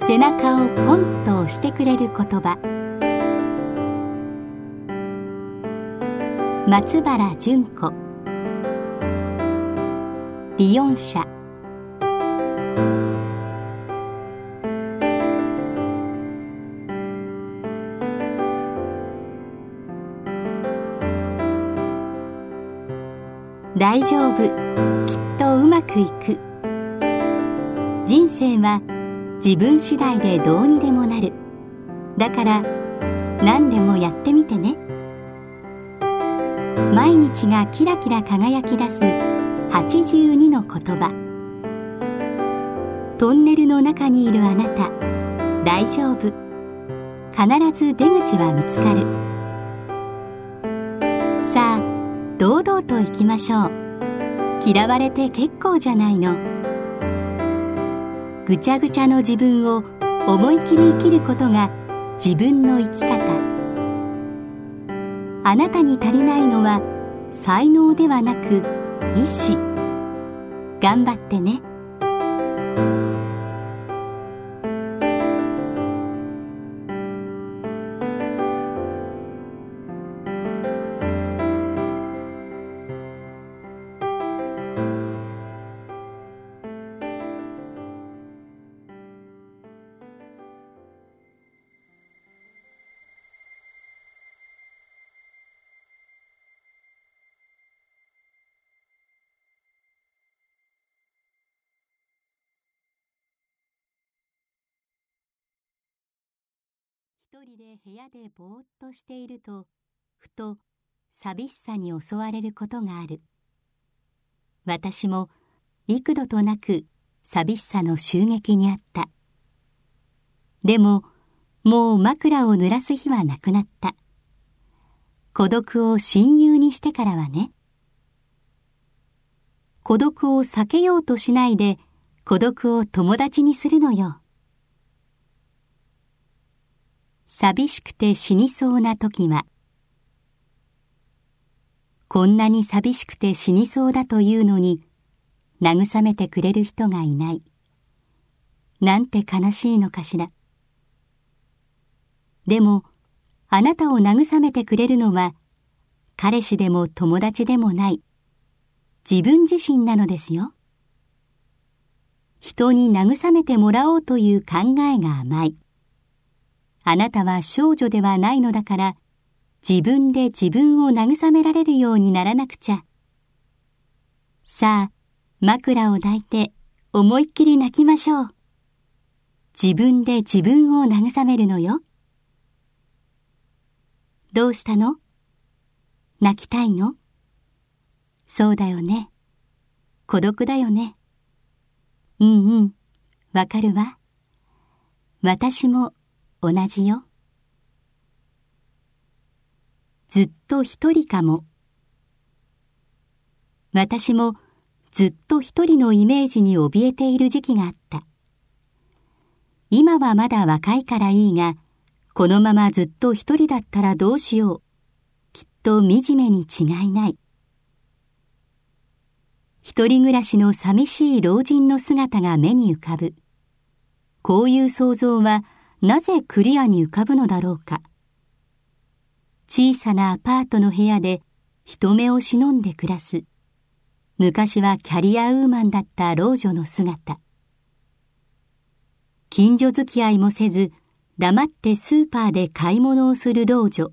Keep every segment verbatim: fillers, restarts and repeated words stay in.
背中をポンと押してくれる言葉。松原純子。リヨン社。大丈夫、きっとうまくいく。人生は自分次第でどうにでもなる。だから何でもやってみてね。毎日がキラキラ輝き出すはちじゅうにの言葉。トンネルの中にいるあなた、大丈夫。必ず出口は見つかる。さあ、堂々と行きましょう。嫌われて結構じゃないの。ぐちゃぐちゃの自分を思い切り生きることが自分の生き方。あなたに足りないのは才能ではなく意志。頑張ってね。一人で部屋でぼーっとしていると、ふと寂しさに襲われることがある。私も幾度となく寂しさの襲撃にあった。でももう枕を濡らす日はなくなった。孤独を親友にしてからはね。孤独を避けようとしないで、孤独を友達にするのよ。寂しくて死にそうな時は、こんなに寂しくて死にそうだというのに慰めてくれる人がいない。なんて悲しいのかしら。でもあなたを慰めてくれるのは彼氏でも友達でもない自分自身なのですよ。人に慰めてもらおうという考えが甘い。あなたは少女ではないのだから、自分で自分を慰められるようにならなくちゃ。さあ、枕を抱いて思いっきり泣きましょう。自分で自分を慰めるのよ。どうしたの？泣きたいの？そうだよね。孤独だよね。うんうん、わかるわ。私も同じよ。ずっと一人かも。私もずっと一人のイメージに怯えている時期があった。今はまだ若いからいいが、このままずっと一人だったらどうしよう。きっと惨めに違いない。一人暮らしの寂しい老人の姿が目に浮かぶ。こういう想像はなぜクリアに浮かぶのだろうか。小さなアパートの部屋で人目を忍んで暮らす。昔はキャリアウーマンだった老女の姿。近所付き合いもせず、黙ってスーパーで買い物をする老女。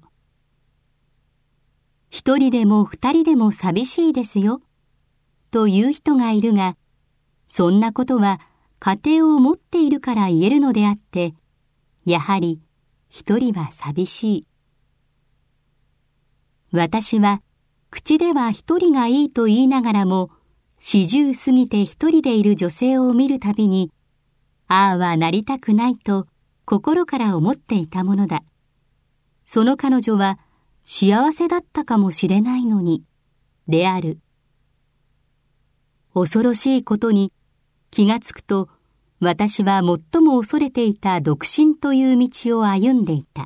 一人でも二人でも寂しいですよ、という人がいるが、そんなことは家庭を持っているから言えるのであって、やはり一人は寂しい。私は口では一人がいいと言いながらも、四十過ぎて一人でいる女性を見るたびに、ああはなりたくないと心から思っていたものだ。その彼女は幸せだったかもしれないのに、である。恐ろしいことに気がつくと、私は最も恐れていた独身という道を歩んでいた。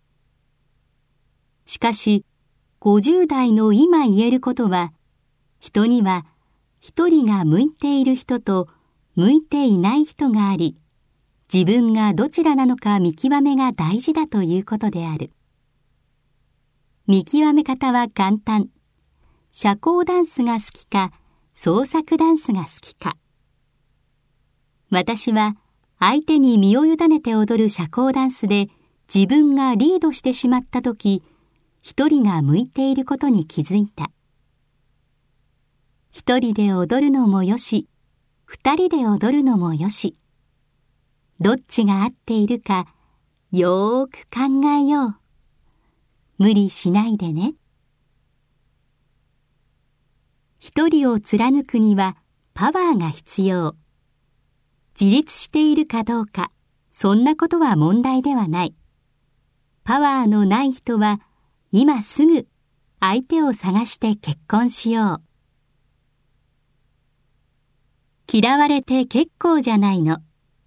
しかし、ごじゅう代の今言えることは、人には一人が向いている人と向いていない人があり、 自分がどちらなのか見極めが大事だということである。見極め方は簡単。社交ダンスが好きか、創作ダンスが好きか。私は相手に身を委ねて踊る社交ダンスで自分がリードしてしまったとき、一人が向いていることに気づいた。一人で踊るのもよし、二人で踊るのもよし。どっちが合っているか、よーく考えよう。無理しないでね。一人を貫くにはパワーが必要。自立しているかどうか、そんなことは問題ではない。パワーのない人は、今すぐ相手を探して結婚しよう。嫌われて結構じゃないの。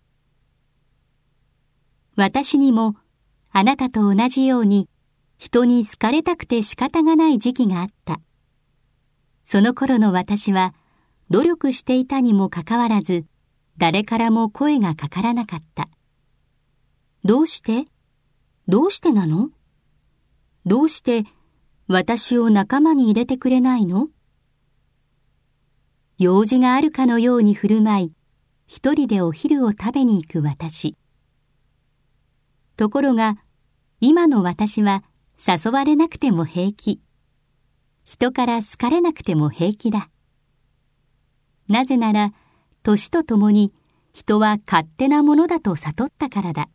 私にもあなたと同じように人に好かれたくて仕方がない時期があった。その頃の私は努力していたにもかかわらず誰からも声がかからなかった。どうしてどうしてなのどうして私を仲間に入れてくれないの用事があるかのように振る舞い、一人でお昼を食べに行く私。ところが、今の私は誘われなくても平気。人から好かれなくても平気だ。なぜなら、年とともに人は勝手なものだと悟ったからだ。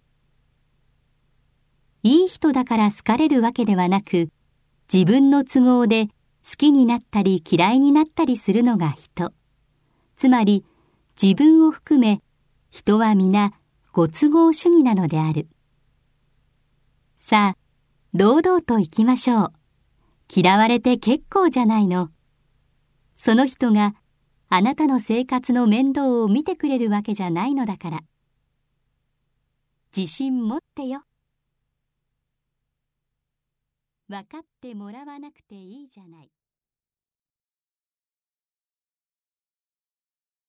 いい人だから好かれるわけではなく、自分の都合で好きになったり嫌いになったりするのが人。つまり、自分を含め、人は皆ご都合主義なのである。さあ、堂々と行きましょう。嫌われて結構じゃないの。その人があなたの生活の面倒を見てくれるわけじゃないのだから。自信持ってよ。分かってもらわなくていいじゃない。